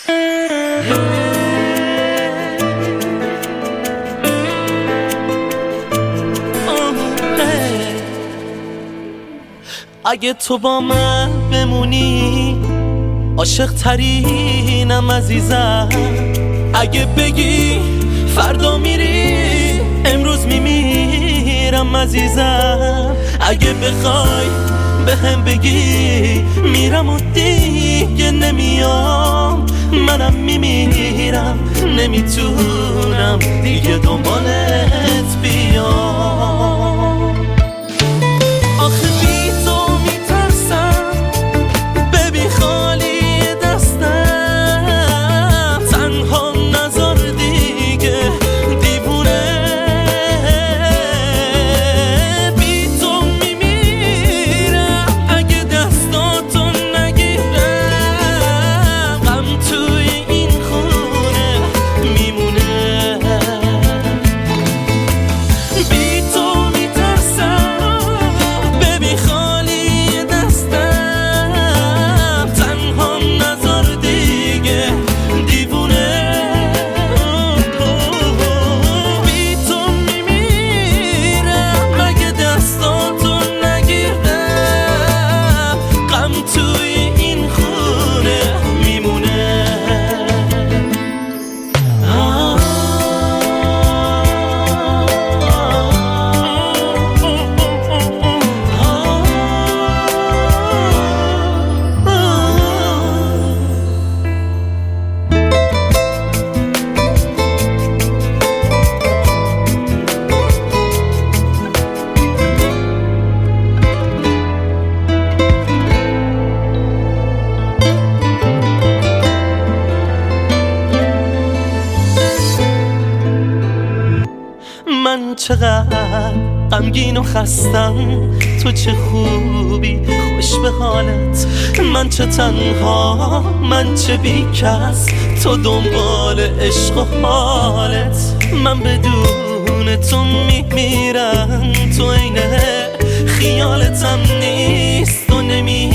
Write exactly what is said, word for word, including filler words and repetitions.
اگه تو با من بمونی عاشق ترینم عزیزم، اگه بگی فردا میری امروز میمیرم عزیزم، اگه بخوای به هم بگی میرم و دیگه نمیام، منم میمیرم نمیتونم دیگه دنبالت بیام. آخه بی تو میترسم ببین خالی دستم، تنها نذار دیگه دیوونه، بی تو میمیرم اگه دستاتو نگیرم، غم توی این خونه میمونه. بی تو من چقدر غمگین و خستم، تو چه خوبی خوش به حالت، من چه تنها من چه بی کس، تو دنبال عشق و حالت، من بدون تو میمیرم، تو اینه خیالتم نیست، تو نمی